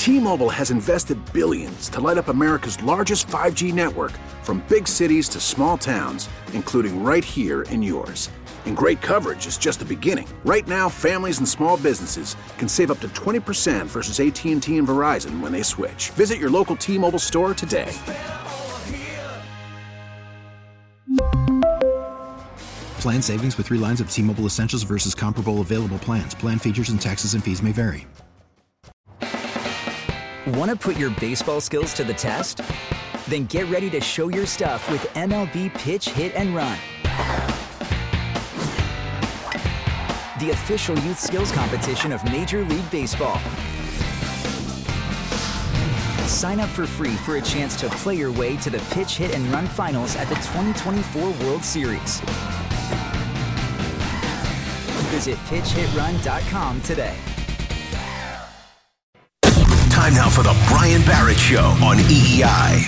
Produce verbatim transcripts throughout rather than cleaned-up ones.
T-Mobile has invested billions to light up America's largest five G network, from big cities to small towns, including right here in yours. And great coverage is just the beginning. Right now, families and small businesses can save up to twenty percent versus A T and T and Verizon when they switch. Visit your local T-Mobile store today. Plan savings with three lines of T-Mobile Essentials versus comparable available plans. Plan features and taxes and fees may vary. Want to put your baseball skills to the test? Then get ready to show your stuff with M L B Pitch, Hit, and Run. The official youth skills competition of Major League Baseball. Sign up for free for a chance to play your way to the Pitch, Hit, and Run finals at the twenty twenty-four World Series. Visit pitch hit run dot com today. Time now for the Brian Barrett Show on E E I.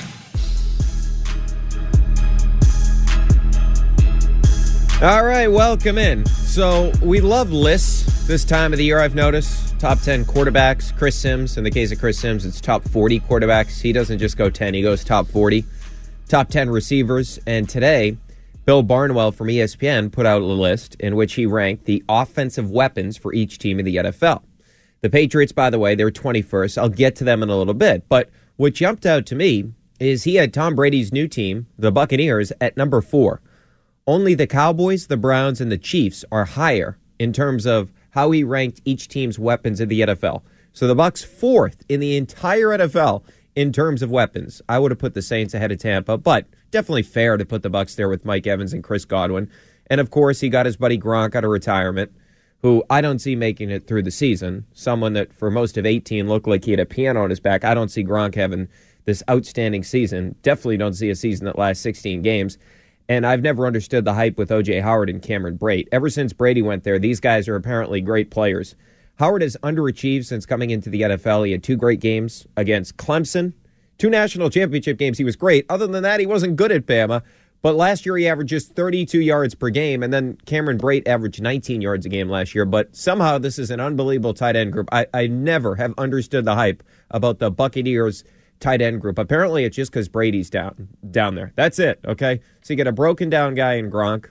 All right, welcome in. So we love lists this time of the year, I've noticed. Top ten quarterbacks, Chris Sims. In the case of Chris Sims, it's top forty quarterbacks. He doesn't just go ten, he goes top forty. Top ten receivers. And today, Bill Barnwell from E S P N put out a list in which he ranked the offensive weapons for each team in the N F L. The Patriots, by the way, they're twenty-first. I'll get to them in a little bit. But what jumped out to me is he had Tom Brady's new team, the Buccaneers, at number four. Only the Cowboys, the Browns, and the Chiefs are higher in terms of how he ranked each team's weapons in the N F L. So the Bucs fourth in the entire N F L in terms of weapons. I would have put the Saints ahead of Tampa, but definitely fair to put the Bucs there with Mike Evans and Chris Godwin. And, of course, he got his buddy Gronk out of retirement, who I don't see making it through the season. Someone that for most of eighteen looked like he had a piano on his back. I don't see Gronk having this outstanding season. Definitely don't see a season that lasts sixteen games. And I've never understood the hype with O J Howard and Cameron Brate. Ever since Brady went there, these guys are apparently great players. Howard has underachieved since coming into the N F L. He had two great games against Clemson. Two national championship games, he was great. Other than that, he wasn't good at Bama. But last year, he averaged just thirty-two yards per game, and then Cameron Brate averaged nineteen yards a game last year. But somehow, this is an unbelievable tight end group. I, I never have understood the hype about the Buccaneers tight end group. Apparently, it's just because Brady's down down there. That's it, okay? So you get a broken-down guy in Gronk,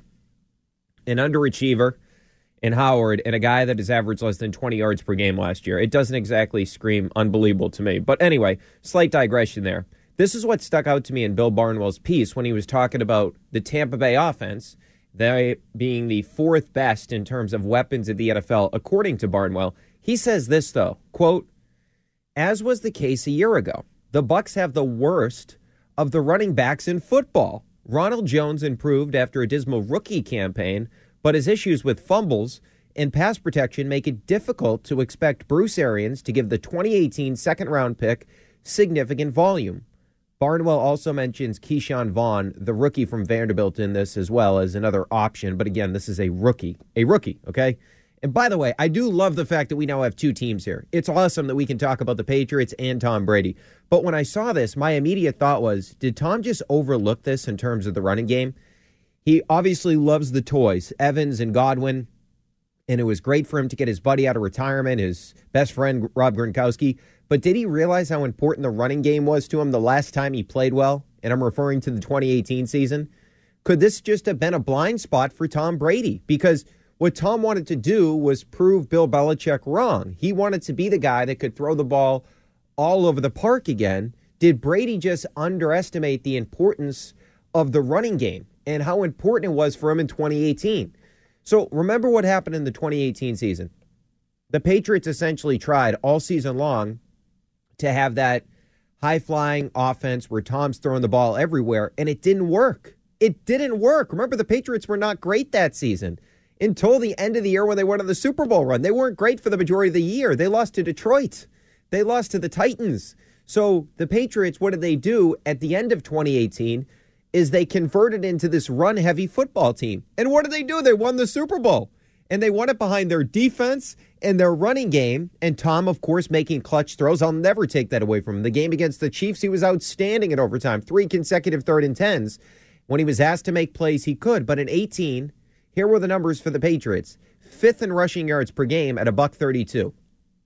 an underachiever in Howard, and a guy that has averaged less than twenty yards per game last year. It doesn't exactly scream unbelievable to me. But anyway, slight digression there. This is what stuck out to me in Bill Barnwell's piece when he was talking about the Tampa Bay offense, they being the fourth best in terms of weapons in the N F L, according to Barnwell. He says this, though, quote, as was the case a year ago, the Bucs have the worst of the running backs in football. Ronald Jones improved after a dismal rookie campaign, but his issues with fumbles and pass protection make it difficult to expect Bruce Arians to give the twenty eighteen second-round pick significant volume. Barnwell also mentions Keyshawn Vaughn, the rookie from Vanderbilt, in this as well as another option. But again, this is a rookie. A rookie, okay? And by the way, I do love the fact that we now have two teams here. It's awesome that we can talk about the Patriots and Tom Brady. But when I saw this, my immediate thought was, did Tom just overlook this in terms of the running game? He obviously loves the toys, Evans and Godwin, and it was great for him to get his buddy out of retirement, his best friend, Rob Gronkowski. But did he realize how important the running game was to him the last time he played well? And I'm referring to the twenty eighteen season. Could this just have been a blind spot for Tom Brady? Because what Tom wanted to do was prove Bill Belichick wrong. He wanted to be the guy that could throw the ball all over the park again. Did Brady just underestimate the importance of the running game and how important it was for him in twenty eighteen? So remember what happened in the twenty eighteen season. The Patriots essentially tried all season long to have that high-flying offense where Tom's throwing the ball everywhere, and it didn't work. It didn't work. Remember, the Patriots were not great that season until the end of the year when they went on the Super Bowl run. They weren't great for the majority of the year. They lost to Detroit. They lost to the Titans. So the Patriots, what did they do at the end of twenty eighteen is they converted into this run-heavy football team. And what did they do? They won the Super Bowl. And they won it behind their defense and their running game. And Tom, of course, making clutch throws. I'll never take that away from him. The game against the Chiefs, he was outstanding at overtime. Three consecutive third and tens. When he was asked to make plays, he could. But in eighteen, here were the numbers for the Patriots. Fifth in rushing yards per game at a buck thirty-two.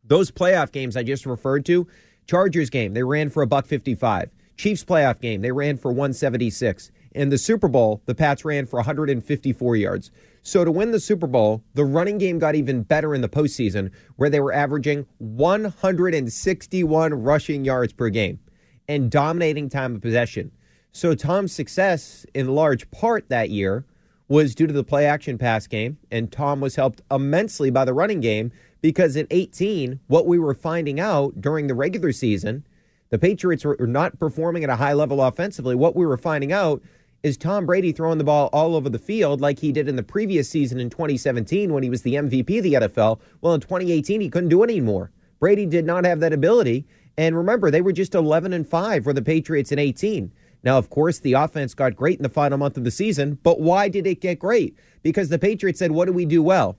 Those playoff games I just referred to, Chargers game, they ran for a buck fifty-five. Chiefs playoff game, they ran for one seventy-six. In the Super Bowl, the Pats ran for one hundred fifty-four yards. So to win the Super Bowl, the running game got even better in the postseason, where they were averaging one hundred sixty-one rushing yards per game and dominating time of possession. So Tom's success, in large part that year, was due to the play-action pass game, and Tom was helped immensely by the running game because at eighteen, what we were finding out during the regular season, the Patriots were not performing at a high level offensively. What we were finding out is Tom Brady throwing the ball all over the field like he did in the previous season in twenty seventeen when he was the M V P of the N F L. Well, in twenty eighteen, he couldn't do it anymore. Brady did not have that ability. And remember, they were just eleven and five for the Patriots in eighteen. Now, of course, the offense got great in the final month of the season, but why did it get great? Because the Patriots said, what do we do well?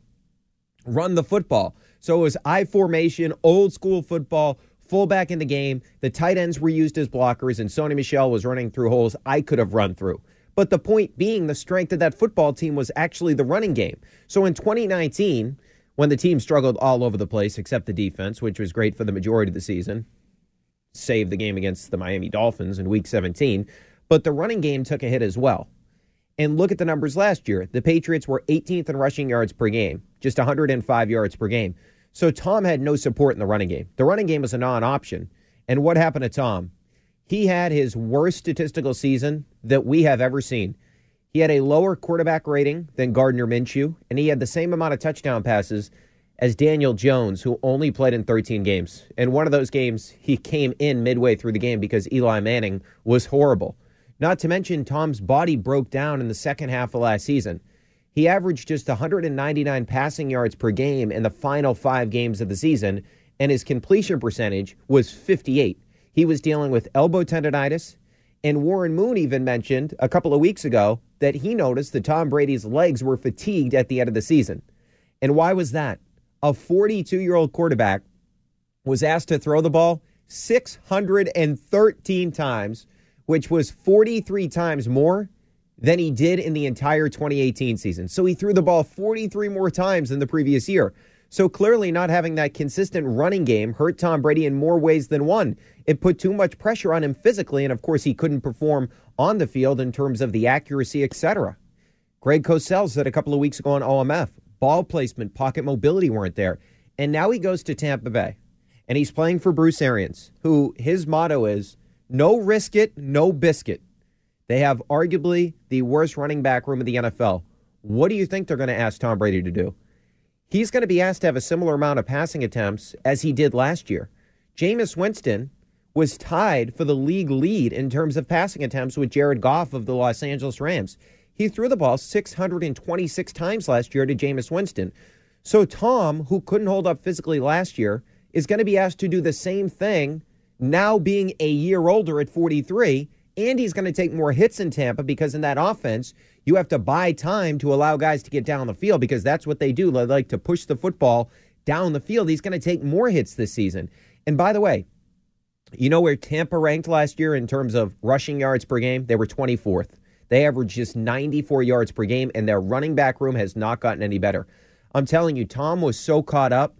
Run the football. So it was I formation, old school football, fullback in the game. The tight ends were used as blockers, and Sony Michel was running through holes I could have run through. But the point being, the strength of that football team was actually the running game. So in twenty nineteen, when the team struggled all over the place except the defense, which was great for the majority of the season, saved the game against the Miami Dolphins in week seventeen, but the running game took a hit as well. And look at the numbers last year. The Patriots were eighteenth in rushing yards per game, just one hundred five yards per game. So Tom had no support in the running game. The running game was a non-option. And what happened to Tom? He had his worst statistical season that we have ever seen. He had a lower quarterback rating than Gardner Minshew, and he had the same amount of touchdown passes as Daniel Jones, who only played in thirteen games. And one of those games, he came in midway through the game because Eli Manning was horrible. Not to mention, Tom's body broke down in the second half of last season. He averaged just one hundred ninety-nine passing yards per game in the final five games of the season, and his completion percentage was fifty-eight. He was dealing with elbow tendonitis, and Warren Moon even mentioned a couple of weeks ago that he noticed that Tom Brady's legs were fatigued at the end of the season. And why was that? A forty-two-year-old quarterback was asked to throw the ball six hundred thirteen times, which was forty-three times more than he did in the entire twenty eighteen season. So he threw the ball forty-three more times than the previous year. So clearly not having that consistent running game hurt Tom Brady in more ways than one. It put too much pressure on him physically, and of course he couldn't perform on the field in terms of the accuracy, et cetera. Greg Cosell said a couple of weeks ago on O M F, ball placement, pocket mobility weren't there. And now he goes to Tampa Bay, and he's playing for Bruce Arians, who his motto is, no risk it, no biscuit. They have arguably the worst running back room in the N F L. What do you think they're going to ask Tom Brady to do? He's going to be asked to have a similar amount of passing attempts as he did last year. Jameis Winston was tied for the league lead in terms of passing attempts with Jared Goff of the Los Angeles Rams. He threw the ball six hundred twenty-six times last year to Jameis Winston. So Tom, who couldn't hold up physically last year, is going to be asked to do the same thing now being a year older at forty-three, and he's going to take more hits in Tampa because in that offense, you have to buy time to allow guys to get down the field because that's what they do. They like to push the football down the field. He's going to take more hits this season. And by the way, you know where Tampa ranked last year in terms of rushing yards per game? They were twenty-fourth. They averaged just ninety-four yards per game, and their running back room has not gotten any better. I'm telling you, Tom was so caught up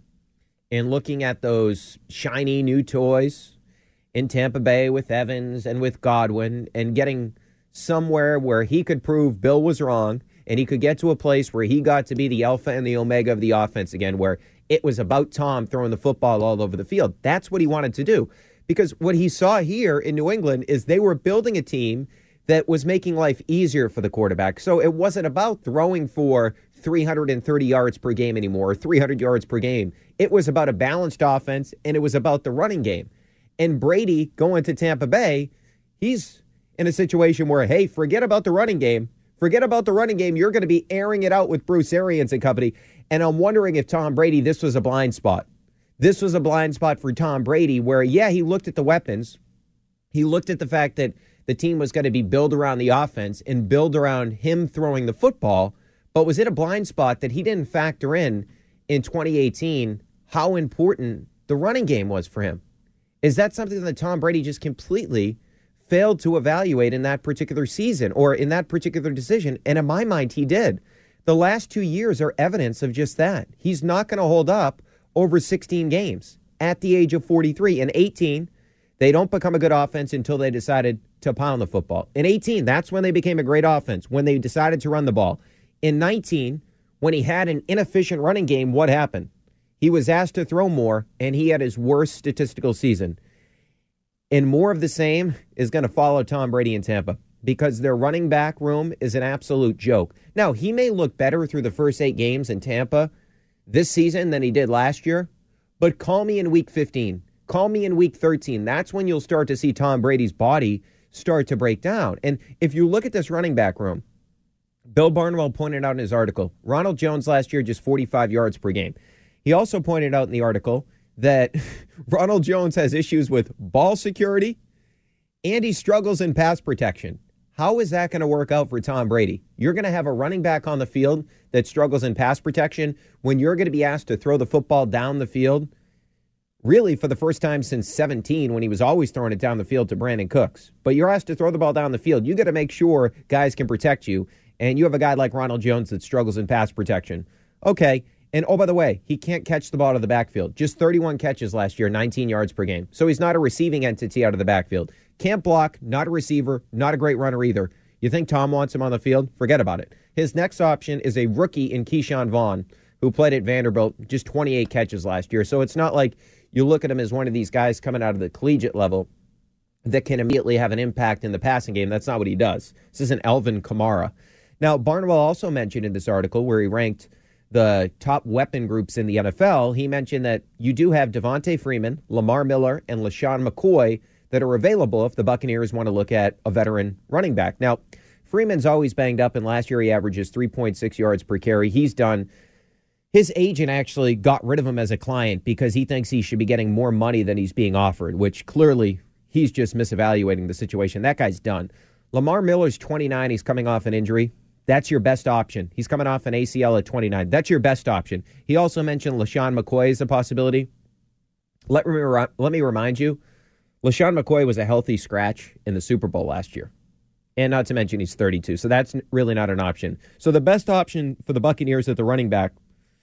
in looking at those shiny new toys in Tampa Bay with Evans and with Godwin and getting somewhere where he could prove Bill was wrong and he could get to a place where he got to be the alpha and the omega of the offense again, where it was about Tom throwing the football all over the field. That's what he wanted to do, because what he saw here in New England is they were building a team that was making life easier for the quarterback. So it wasn't about throwing for three hundred thirty yards per game anymore, or three hundred yards per game. It was about a balanced offense, and it was about the running game. And Brady going to Tampa Bay, he's in a situation where, hey, forget about the running game. Forget about the running game. You're going to be airing it out with Bruce Arians and company. And I'm wondering if Tom Brady, this was a blind spot. This was a blind spot for Tom Brady where, yeah, he looked at the weapons. He looked at the fact that the team was going to be built around the offense and build around him throwing the football. But was it a blind spot that he didn't factor in in twenty eighteen how important the running game was for him? Is that something that Tom Brady just completely failed to evaluate in that particular season or in that particular decision? And in my mind, he did. The last two years are evidence of just that. He's not going to hold up over sixteen games. at the age of forty-three. In eighteen, they don't become a good offense until they decided to pound the football. In eighteen, that's when they became a great offense, when they decided to run the ball. In nineteen, when he had an inefficient running game, what happened? He was asked to throw more, and he had his worst statistical season. And more of the same is going to follow Tom Brady in Tampa because their running back room is an absolute joke. Now, he may look better through the first eight games in Tampa this season than he did last year, but call me in week fifteen. Call me in week thirteen. That's when you'll start to see Tom Brady's body start to break down. And if you look at this running back room, Bill Barnwell pointed out in his article, Ronald Jones last year just forty-five yards per game. He also pointed out in the article that Ronald Jones has issues with ball security and he struggles in pass protection. How is that going to work out for Tom Brady? You're going to have a running back on the field that struggles in pass protection when you're going to be asked to throw the football down the field, really for the first time since seventeen, when he was always throwing it down the field to Brandon Cooks. But you're asked to throw the ball down the field. You got to make sure guys can protect you, and you have a guy like Ronald Jones that struggles in pass protection. Okay. And, oh, by the way, he can't catch the ball out of the backfield. Just thirty-one catches last year, nineteen yards per game. So he's not a receiving entity out of the backfield. Can't block, not a receiver, not a great runner either. You think Tom wants him on the field? Forget about it. His next option is a rookie in Keyshawn Vaughn, who played at Vanderbilt, just twenty-eight catches last year. So it's not like you look at him as one of these guys coming out of the collegiate level that can immediately have an impact in the passing game. That's not what he does. This isn't Alvin Kamara. Now, Barnwell also mentioned in this article where he ranked the top weapon groups in the N F L, he mentioned that you do have Devontae Freeman, Lamar Miller, and LaShawn McCoy that are available if the Buccaneers want to look at a veteran running back. Now, Freeman's always banged up, and last year he averages three point six yards per carry. He's done. His agent actually got rid of him as a client because he thinks he should be getting more money than he's being offered, which clearly he's just misevaluating the situation. That guy's done. Lamar Miller's twenty-nine. He's coming off an injury. That's your best option. He's coming off an A C L at twenty-nine. That's your best option. He also mentioned LaShawn McCoy as a possibility. Let me, let me remind you, LaShawn McCoy was a healthy scratch in the Super Bowl last year. And not to mention he's thirty-two, so that's really not an option. So the best option for the Buccaneers at the running back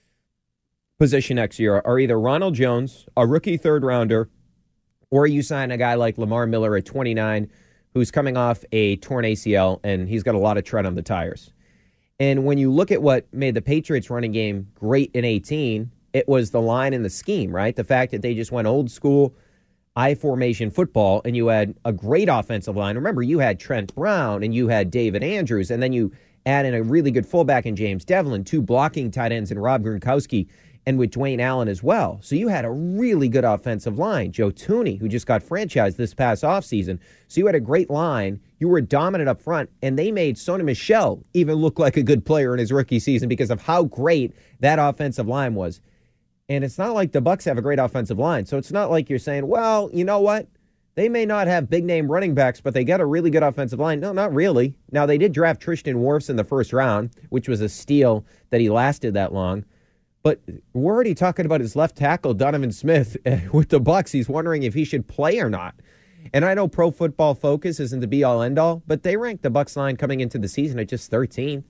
position next year are either Ronald Jones, a rookie third-rounder, or you sign a guy like Lamar Miller at twenty-nine, who's coming off a torn A C L, and he's got a lot of tread on the tires. And when you look at what made the Patriots running game great in eighteen, it was the line and the scheme, right? The fact that they just went old school I formation football, and you had a great offensive line. Remember, you had Trent Brown, and you had David Andrews, and then you add in a really good fullback in James Devlin, two blocking tight ends in Rob Gronkowski, and with Dwayne Allen as well. So you had a really good offensive line. Joe Thuney, who just got franchised this past offseason. So you had a great line. You were dominant up front, and they made Sony Michel even look like a good player in his rookie season because of how great that offensive line was. And it's not like the Bucs have a great offensive line. So it's not like you're saying, well, you know what? They may not have big-name running backs, but they got a really good offensive line. No, not really. Now, they did draft Tristan Wirfs in the first round, which was a steal that he lasted that long. But we're already talking about his left tackle, Donovan Smith, with the Bucs. He's wondering if he should play or not. And I know Pro Football Focus isn't the be-all, end-all, but they ranked the Bucs line coming into the season at just thirteenth,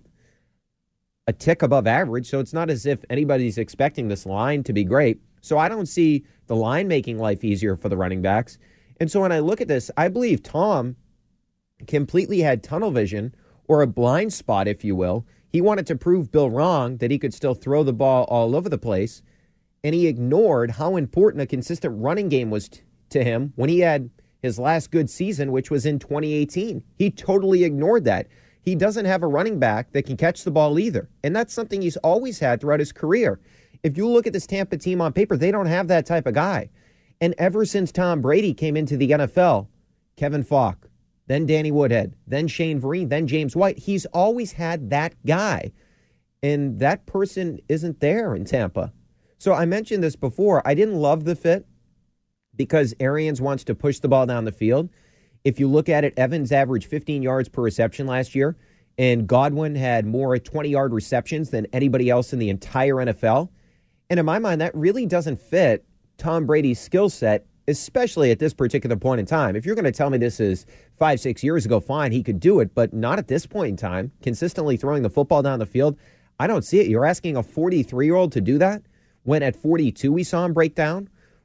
a tick above average. So it's not as if anybody's expecting this line to be great. So I don't see the line making life easier for the running backs. And so when I look at this, I believe Tom completely had tunnel vision, or a blind spot, if you will. He wanted to prove Bill wrong, that he could still throw the ball all over the place, and he ignored how important a consistent running game was t- to him when he had his last good season, which was in twenty eighteen. He totally ignored that. He doesn't have a running back that can catch the ball either, and that's something he's always had throughout his career. If you look at this Tampa team on paper, they don't have that type of guy. And ever since Tom Brady came into the N F L, Kevin Falk, then Danny Woodhead, then Shane Vereen, then James White, he's always had that guy. And that person isn't there in Tampa. So I mentioned this before. I didn't love the fit because Arians wants to push the ball down the field. If you look at it, Evans averaged fifteen yards per reception last year, and Godwin had more twenty-yard receptions than anybody else in the entire N F L. And in my mind, that really doesn't fit Tom Brady's skill set, especially at this particular point in time. If you're going to tell me this is five, six years ago, fine, he could do it, but not at this point in time. Consistently throwing the football down the field, I don't see it. You're asking a forty-three-year-old to do that when at forty-two we saw him break down,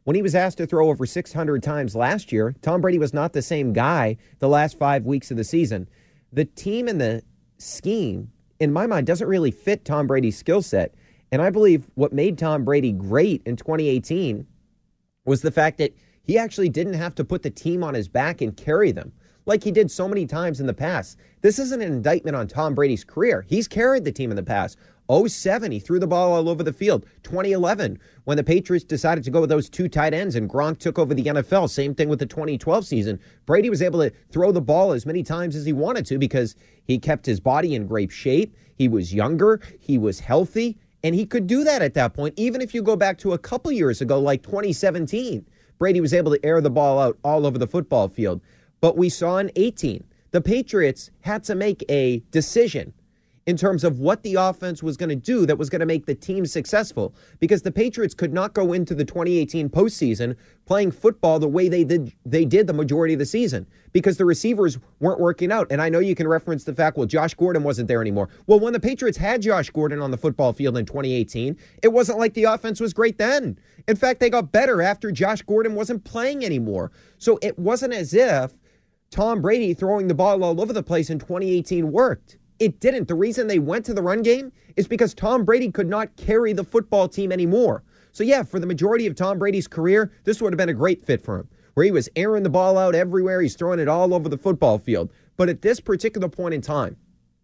When he was asked to throw over six hundred times last year, Tom Brady was not the same guy the last five weeks of the season. The team and the scheme, in my mind, doesn't really fit Tom Brady's skill set. And I believe what made Tom Brady great in twenty eighteen was the fact that he actually didn't have to put the team on his back and carry them like he did so many times in the past. This isn't an indictment on Tom Brady's career. He's carried the team in the past. oh seven, he threw the ball all over the field. twenty eleven, when the Patriots decided to go with those two tight ends and Gronk took over the N F L, same thing with the twenty twelve season. Brady was able to throw the ball as many times as he wanted to because he kept his body in great shape. He was younger. He was healthy. And he could do that at that point. Even if you go back to a couple years ago, like twenty seventeen, Brady was able to air the ball out all over the football field. But we saw in eighteen, the Patriots had to make a decision in terms of what the offense was going to do that was going to make the team successful, because the Patriots could not go into the twenty eighteen postseason playing football the way they did they did the majority of the season because the receivers weren't working out. And I know you can reference the fact, well, Josh Gordon wasn't there anymore. Well, when the Patriots had Josh Gordon on the football field in twenty eighteen, it wasn't like the offense was great then. In fact, they got better after Josh Gordon wasn't playing anymore. So it wasn't as if Tom Brady throwing the ball all over the place in twenty eighteen worked. It didn't. The reason they went to the run game is because Tom Brady could not carry the football team anymore. So, yeah, for the majority of Tom Brady's career, this would have been a great fit for him, where he was airing the ball out everywhere. He's throwing it all over the football field. But at this particular point in time,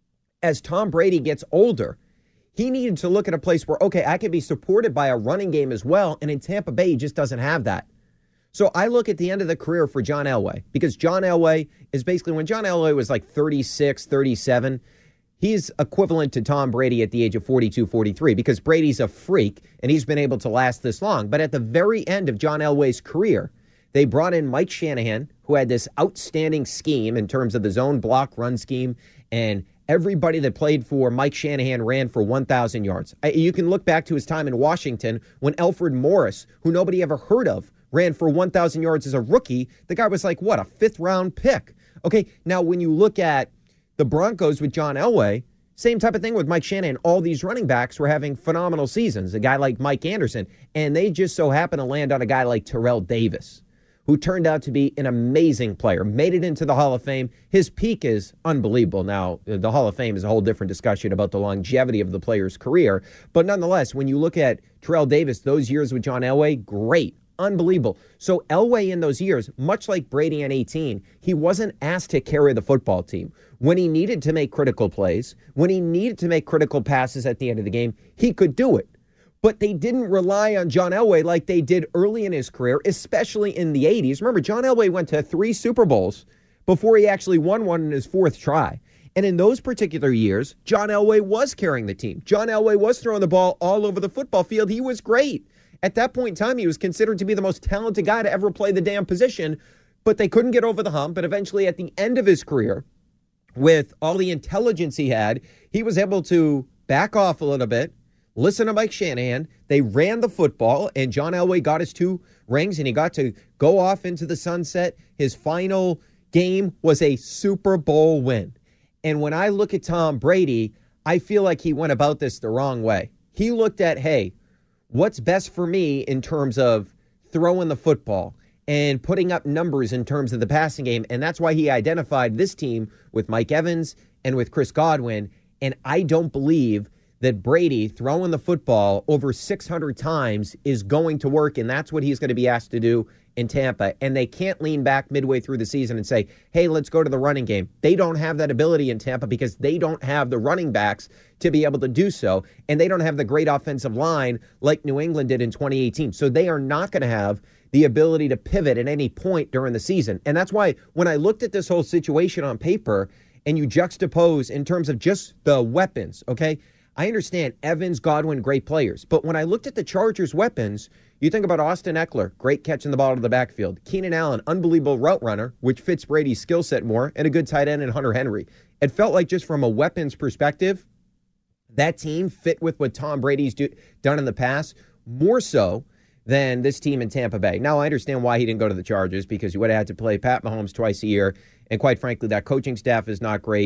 as Tom Brady gets older, he needed to look at a place where, okay, I can be supported by a running game as well. And in Tampa Bay, he just doesn't have that. So I look at the end of the career for John Elway, because John Elway is basically, when John Elway was like thirty-six, thirty-seven, he's equivalent to Tom Brady at the age of forty-two, forty-three, because Brady's a freak and he's been able to last this long. But at the very end of John Elway's career, they brought in Mike Shanahan, who had this outstanding scheme in terms of the zone block run scheme, and everybody that played for Mike Shanahan ran for one thousand yards. You can look back to his time in Washington when Alfred Morris, who nobody ever heard of, ran for one thousand yards as a rookie. The guy was like, what, a fifth-round pick? Okay, now when you look at the Broncos with John Elway, same type of thing with Mike Shanahan. All these running backs were having phenomenal seasons. A guy like Mike Anderson, and they just so happen to land on a guy like Terrell Davis, who turned out to be an amazing player, made it into the Hall of Fame. His peak is unbelievable. Now, the Hall of Fame is a whole different discussion about the longevity of the player's career. But nonetheless, when you look at Terrell Davis, those years with John Elway, great. Unbelievable. So Elway in those years, much like Brady in eighteen, he wasn't asked to carry the football team. When he needed to make critical plays, when he needed to make critical passes at the end of the game, he could do it. But they didn't rely on John Elway like they did early in his career, especially in the eighties. Remember, John Elway went to three Super Bowls before he actually won one in his fourth try. And in those particular years, John Elway was carrying the team. John Elway was throwing the ball all over the football field. He was great. At that point in time, he was considered to be the most talented guy to ever play the damn position, but they couldn't get over the hump. And eventually, at the end of his career, with all the intelligence he had, he was able to back off a little bit, listen to Mike Shanahan. They ran the football, and John Elway got his two rings, and he got to go off into the sunset. His final game was a Super Bowl win. And when I look at Tom Brady, I feel like he went about this the wrong way. He looked at, hey, what's best for me in terms of throwing the football and putting up numbers in terms of the passing game. And that's why he identified this team with Mike Evans and with Chris Godwin. And I don't believe that Brady throwing the football over six hundred times is going to work. And that's what he's going to be asked to do in Tampa. And they can't lean back midway through the season and say, hey, let's go to the running game. They don't have that ability in Tampa because they don't have the running backs to be able to do so. And they don't have the great offensive line like New England did in twenty eighteen. So they are not going to have the ability to pivot at any point during the season. And that's why when I looked at this whole situation on paper and you juxtapose in terms of just the weapons, okay, I understand Evans, Godwin, great players. But when I looked at the Chargers' weapons, you think about Austin Eckler, great catch in the ball of the backfield. Keenan Allen, unbelievable route runner, which fits Brady's skill set more, and a good tight end in Hunter Henry. It felt like just from a weapons perspective, that team fit with what Tom Brady's do, done in the past, more so than this team in Tampa Bay. Now, I understand why he didn't go to the Chargers, because he would have had to play Pat Mahomes twice a year, and quite frankly, that coaching staff is not great.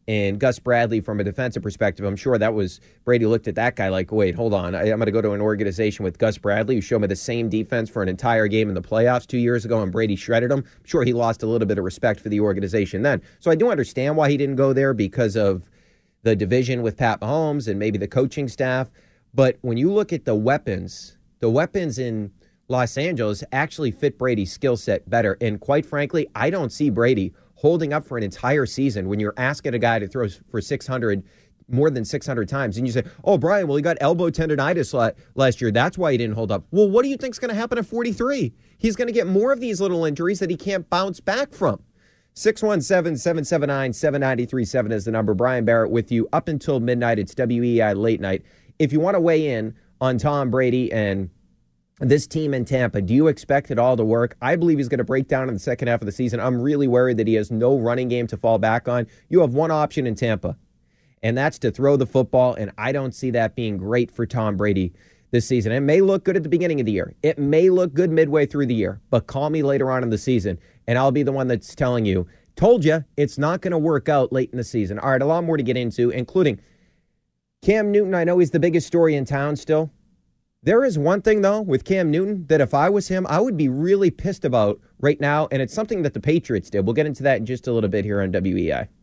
And Gus Bradley, from a defensive perspective, I'm sure that was, Brady looked at that guy like, wait, hold on. I, I'm going to go to an organization with Gus Bradley, who showed me the same defense for an entire game in the playoffs two years ago, and Brady shredded him. I'm sure he lost a little bit of respect for the organization then. So I do understand why he didn't go there because of the division with Pat Mahomes and maybe the coaching staff. But when you look at the weapons, the weapons in Los Angeles actually fit Brady's skill set better. And quite frankly, I don't see Brady holding up for an entire season when you're asking a guy to throw for six hundred, more than six hundred times. And you say, oh, Brian, well, he got elbow tendonitis last year. That's why he didn't hold up. Well, what do you think is going to happen at forty-three? He's going to get more of these little injuries that he can't bounce back from. six one seven, seven seven nine, seven nine three seven is the number. Brian Barrett with you up until midnight. It's W E I Late Night. If you want to weigh in on Tom Brady and this team in Tampa, do you expect it all to work? I believe he's going to break down in the second half of the season. I'm really worried that he has no running game to fall back on. You have one option in Tampa, and that's to throw the football, and I don't see that being great for Tom Brady this season. It may look good at the beginning of the year. It may look good midway through the year, but call me later on in the season, and I'll be the one that's telling you, told you, it's not going to work out late in the season. All right, a lot more to get into, including Cam Newton. I know he's the biggest story in town still. There is one thing, though, with Cam Newton that if I was him, I would be really pissed about right now, and it's something that the Patriots did. We'll get into that in just a little bit here on W E I.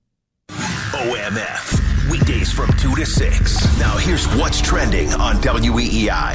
O M F, weekdays from two to six. Now here's what's trending on W E E I.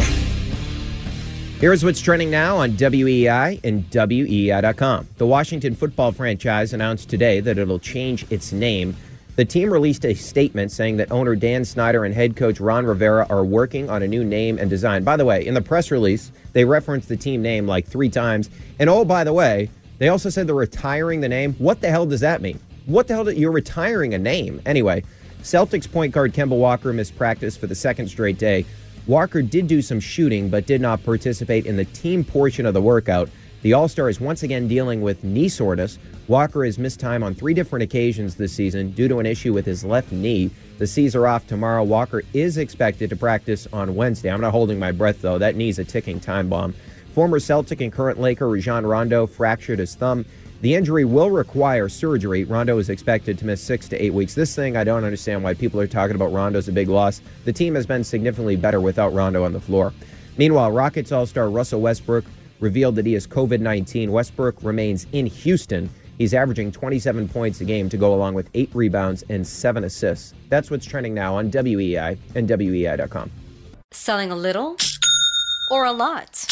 Here's what's trending now on W E I and W E I dot com. The Washington football franchise announced today that it'll change its name. The team released a statement saying that owner Dan Snyder and head coach Ron Rivera are working on a new name and design. By the way, in the press release, they referenced the team name like three times. And oh, by the way, they also said they're retiring the name. What the hell does that mean? What the hell? Do, you're retiring a name. Anyway, Celtics point guard Kemba Walker missed practice for the second straight day. Walker did do some shooting, but did not participate in the team portion of the workout. The All-Star is once again dealing with knee soreness. Walker has missed time on three different occasions this season due to an issue with his left knee. The C's are off tomorrow. Walker is expected to practice on Wednesday. I'm not holding my breath, though. That knee's a ticking time bomb. Former Celtic and current Laker Rajon Rondo fractured his thumb. The injury will require surgery. Rondo is expected to miss six to eight weeks. This thing, I don't understand why people are talking about Rondo's a big loss. The team has been significantly better without Rondo on the floor. Meanwhile, Rockets All-Star Russell Westbrook revealed that he has covid nineteen. Westbrook remains in Houston. He's averaging twenty-seven points a game to go along with eight rebounds and seven assists. That's what's trending now on W E I and W E I dot com. Selling a little or a lot?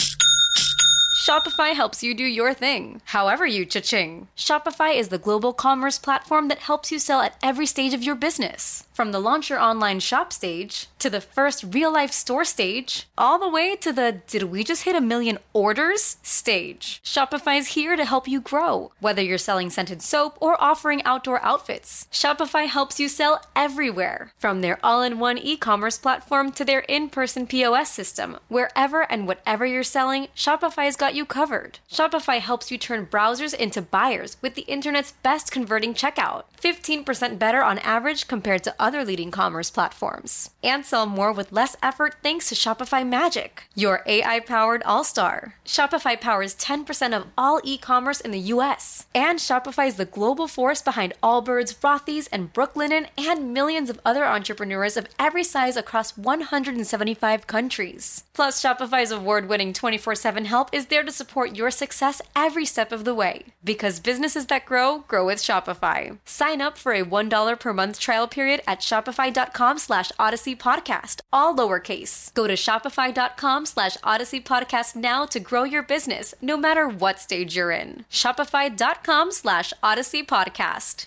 Shopify helps you do your thing, however you cha-ching. Shopify is the global commerce platform that helps you sell at every stage of your business. From the launch your online shop stage, to the first real-life store stage, all the way to the did we just hit a million orders stage. Shopify's here to help you grow. Whether you're selling scented soap or offering outdoor outfits, Shopify helps you sell everywhere. From their all-in-one e-commerce platform to their in-person P O S system, wherever and whatever you're selling, Shopify's got you covered. Shopify helps you turn browsers into buyers with the internet's best converting checkout. fifteen percent better on average compared to other leading commerce platforms. And sell more with less effort thanks to Shopify Magic, your A I-powered all-star. Shopify powers ten percent of all e-commerce in the U S. And Shopify is the global force behind Allbirds, Rothy's, and Brooklinen, and millions of other entrepreneurs of every size across one hundred seventy-five countries. Plus, Shopify's award-winning twenty-four seven help is there to support your success every step of the way. Because businesses that grow, grow with Shopify. Sign up for a one dollar per month trial period at shopify.com slash Odyssey Podcast, all lowercase. Go to shopify.com slash Odyssey Podcast now to grow your business, no matter what stage you're in. Shopify.com slash Odyssey Podcast.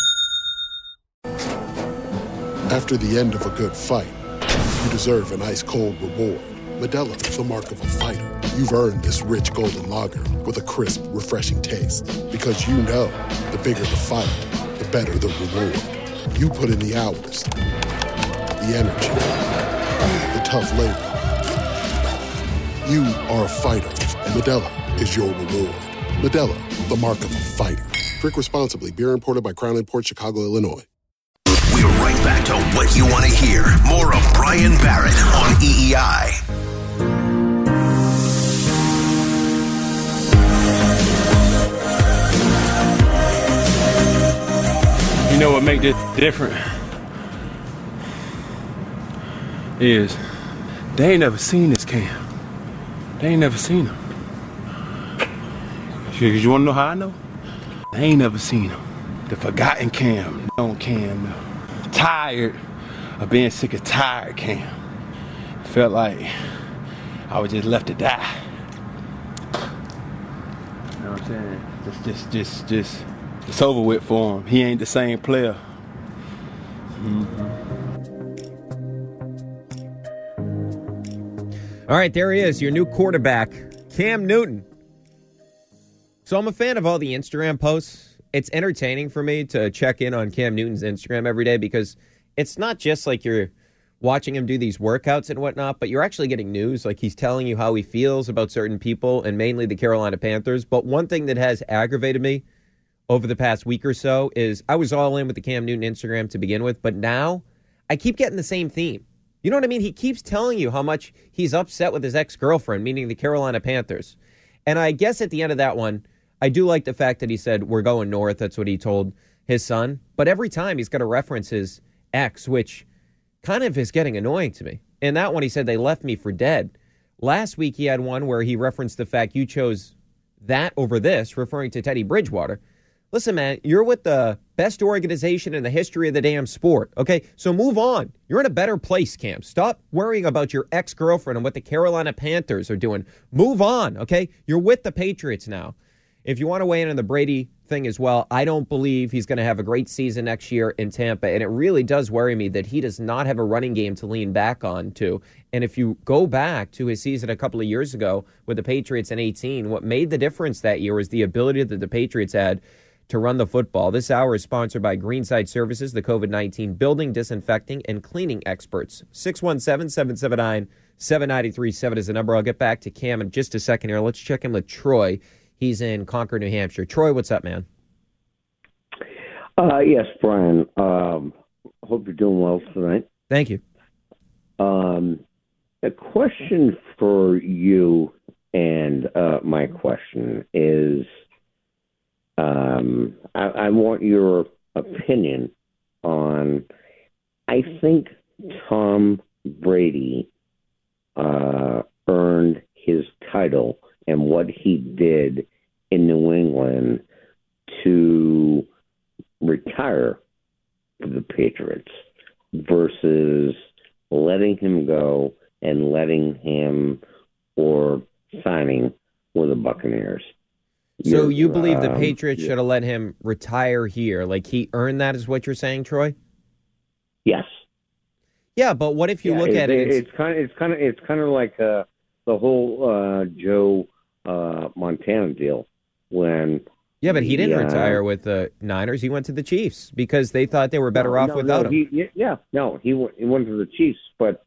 After the end of a good fight, you deserve an ice-cold reward. Modelo is the mark of a fighter. You've earned this rich golden lager with a crisp, refreshing taste. Because you know, the bigger the fight, the better the reward. You put in the hours, the energy, the tough labor. You are a fighter, and Modelo is your reward. Modelo, the mark of a fighter. Drink responsibly. Beer imported by Crown Imports, Chicago, Illinois. We're right back to what you want to hear. More of Brian Barrett on E E I. You know what make this different is they ain't never seen this Cam. They ain't never seen him. Cause you wanna know how I know? They ain't never seen him. The forgotten Cam, known Cam, tired of being sick and tired Cam. Felt like I was just left to die. You know what I'm saying? Just, just, just, just, it's over with for him. He ain't the same player. Mm-hmm. All right, there he is, your new quarterback, Cam Newton. So I'm a fan of all the Instagram posts. It's entertaining for me to check in on Cam Newton's Instagram every day because it's not just like you're watching him do these workouts and whatnot, but you're actually getting news. Like he's telling you how he feels about certain people and mainly the Carolina Panthers. But one thing that has aggravated me over the past week or so is I was all in with the Cam Newton Instagram to begin with, but now I keep getting the same theme. You know what I mean? He keeps telling you how much he's upset with his ex-girlfriend, meaning the Carolina Panthers. And I guess at the end of that one, I do like the fact that he said, we're going north. That's what he told his son. But every time he's got to reference his ex, which kind of is getting annoying to me. And that one, he said, they left me for dead. Last week, he had one where he referenced the fact you chose that over this, referring to Teddy Bridgewater. Listen, man, you're with the best organization in the history of the damn sport, okay? So move on. You're in a better place, Cam. Stop worrying about your ex-girlfriend and what the Carolina Panthers are doing. Move on, okay? You're with the Patriots now. If you want to weigh in on the Brady thing as well, I don't believe he's going to have a great season next year in Tampa, and it really does worry me that he does not have a running game to lean back on to. And if you go back to his season a couple of years ago with the Patriots in eighteen, what made the difference that year was the ability that the Patriots had to run the football. This hour is sponsored by Greenside Services, the COVID nineteen building, disinfecting, and cleaning experts. six one seven, seven seven nine, seven nine three seven is the number. I'll get back to Cam in just a second here. Let's check in with Troy. He's in Concord, New Hampshire. Troy, what's up, man? Uh, yes, Brian. Um, hope you're doing well tonight. Thank you. Um, a question for you, and uh, my question is, um, I, I want your opinion on, I think Tom Brady uh, earned his title and what he did in New England to retire for the Patriots versus letting him go and letting him or signing with the Buccaneers. So you're, you believe the Patriots um, should have let him retire here? Like he earned that is what you're saying, Troy? Yes. Yeah, but what if you yeah, look it, at it? It's kind of it's kind of it's kind of like uh, the whole uh, Joe uh, Montana deal when. Yeah, but he didn't uh, retire with the Niners. He went to the Chiefs because they thought they were better no, off no, without no, him. He, yeah, no, he went, he went to the Chiefs. But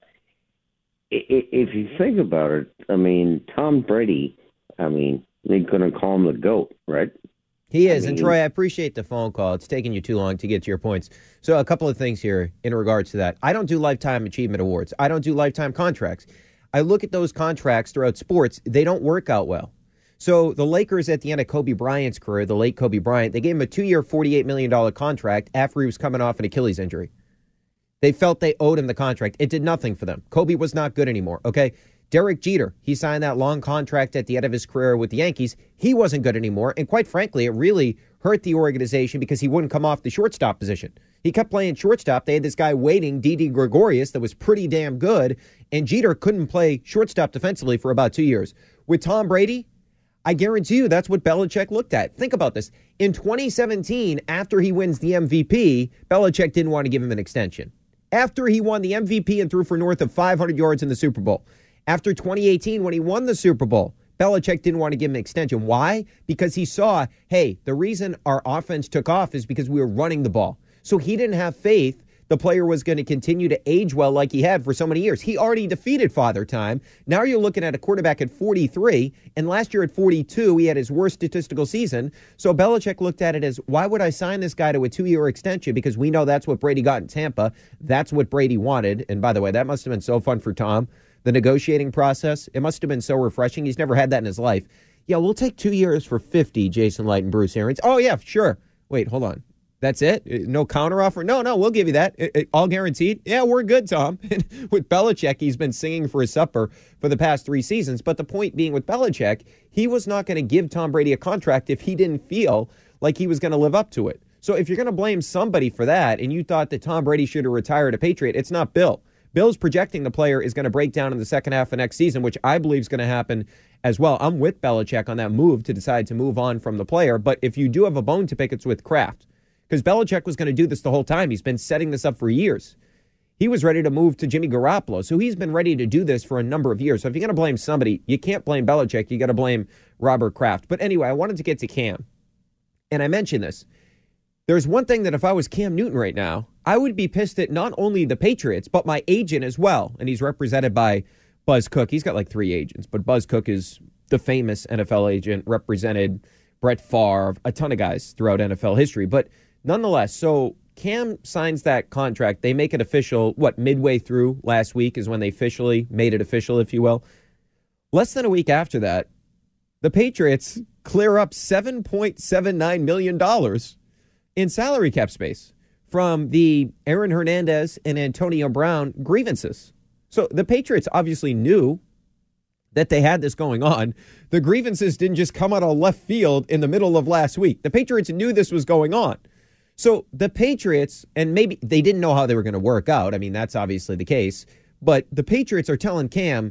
if you think about it, I mean, Tom Brady, I mean, they're going to call him the GOAT, right? He is. I mean, and Troy, I appreciate the phone call. It's taking you too long to get to your points. So a couple of things here in regards to that. I don't do lifetime achievement awards. I don't do lifetime contracts. I look at those contracts throughout sports. They don't work out well. So the Lakers at the end of Kobe Bryant's career, the late Kobe Bryant, they gave him a two-year, forty-eight million dollars contract after he was coming off an Achilles injury. They felt they owed him the contract. It did nothing for them. Kobe was not good anymore, okay? Derek Jeter, he signed that long contract at the end of his career with the Yankees. He wasn't good anymore, and quite frankly, it really hurt the organization because he wouldn't come off the shortstop position. He kept playing shortstop. They had this guy waiting, Didi Gregorius, that was pretty damn good, and Jeter couldn't play shortstop defensively for about two years. With Tom Brady, I guarantee you that's what Belichick looked at. Think about this. In twenty seventeen, after he wins the M V P, Belichick didn't want to give him an extension. After he won the M V P and threw for north of five hundred yards in the Super Bowl. After twenty eighteen, when he won the Super Bowl, Belichick didn't want to give him an extension. Why? Because he saw, hey, the reason our offense took off is because we were running the ball. So he didn't have faith the player was going to continue to age well like he had for so many years. He already defeated Father Time. Now you're looking at a quarterback at forty-three, and last year at forty-two, he had his worst statistical season. So Belichick looked at it as, why would I sign this guy to a two-year extension? Because we know that's what Brady got in Tampa. That's what Brady wanted. And by the way, that must have been so fun for Tom. The negotiating process, it must have been so refreshing. He's never had that in his life. Yeah, we'll take two years for fifty, Jason Light and Bruce Arians. Oh, yeah, sure. Wait, hold on. That's it? No counteroffer? No, no, we'll give you that. It, it, all guaranteed? Yeah, we're good, Tom. With Belichick, he's been singing for his supper for the past three seasons. But the point being with Belichick, he was not going to give Tom Brady a contract if he didn't feel like he was going to live up to it. So if you're going to blame somebody for that and you thought that Tom Brady should have retired a Patriot, it's not Bill. Bill's projecting the player is going to break down in the second half of next season, which I believe is going to happen as well. I'm with Belichick on that move to decide to move on from the player. But if you do have a bone to pick, it's with Kraft. Because Belichick was going to do this the whole time. He's been setting this up for years. He was ready to move to Jimmy Garoppolo. So he's been ready to do this for a number of years. So if you're going to blame somebody, you can't blame Belichick. You got to blame Robert Kraft. But anyway, I wanted to get to Cam. And I mentioned this. There's one thing that if I was Cam Newton right now, I would be pissed at not only the Patriots, but my agent as well. And he's represented by Buzz Cook. He's got like three agents, but Buzz Cook is the famous N F L agent, represented Brett Favre, a ton of guys throughout N F L history. But nonetheless, so Cam signs that contract. They make it official, what, midway through last week is when they officially made it official, if you will. Less than a week after that, the Patriots clear up seven point seven nine million dollars in salary cap space from the Aaron Hernandez and Antonio Brown grievances. So the Patriots obviously knew that they had this going on. The grievances didn't just come out of left field in the middle of last week. The Patriots knew this was going on. So the Patriots, and maybe they didn't know how they were going to work out. I mean, that's obviously the case. But the Patriots are telling Cam,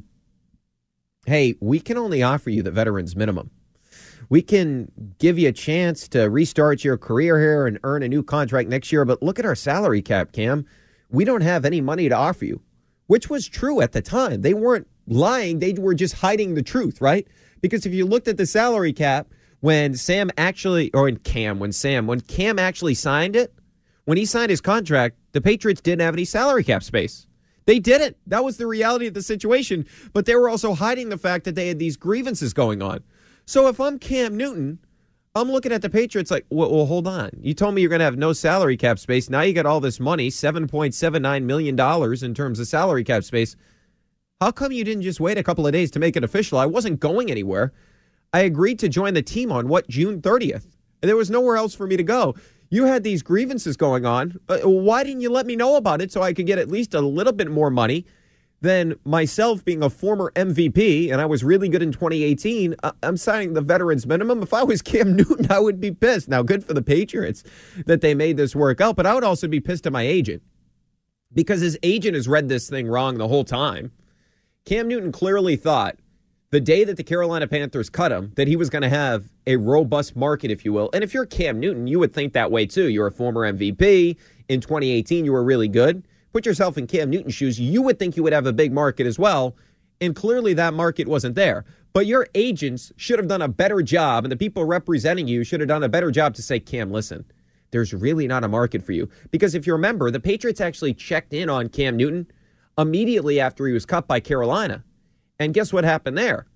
hey, we can only offer you the veterans minimum. We can give you a chance to restart your career here and earn a new contract next year. But look at our salary cap, Cam. We don't have any money to offer you, which was true at the time. They weren't lying. They were just hiding the truth, right? Because if you looked at the salary cap, when Sam actually, or in Cam, when Sam, when Cam actually signed it, when he signed his contract, the Patriots didn't have any salary cap space. They didn't. That was the reality of the situation. But they were also hiding the fact that they had these grievances going on. So if I'm Cam Newton, I'm looking at the Patriots like, well, well hold on. You told me you're going to have no salary cap space. Now you got all this money, seven point seven nine million dollars in terms of salary cap space. How come you didn't just wait a couple of days to make it official? I wasn't going anywhere. I agreed to join the team on, what, June thirtieth? And there was nowhere else for me to go. You had these grievances going on. Uh, why didn't you let me know about it so I could get at least a little bit more money than myself being a former M V P, and I was really good in twenty eighteen? Uh, I'm signing the veterans minimum. If I was Cam Newton, I would be pissed. Now, good for the Patriots that they made this work out, but I would also be pissed at my agent because his agent has read this thing wrong the whole time. Cam Newton clearly thought the day that the Carolina Panthers cut him, that he was going to have a robust market, if you will. And if you're Cam Newton, you would think that way too. You're a former M V P. In twenty eighteen, you were really good. Put yourself in Cam Newton's shoes. You would think you would have a big market as well. And clearly that market wasn't there. But your agents should have done a better job, and the people representing you should have done a better job to say, Cam, listen, there's really not a market for you. Because if you remember, the Patriots actually checked in on Cam Newton immediately after he was cut by Carolina. And guess what happened there?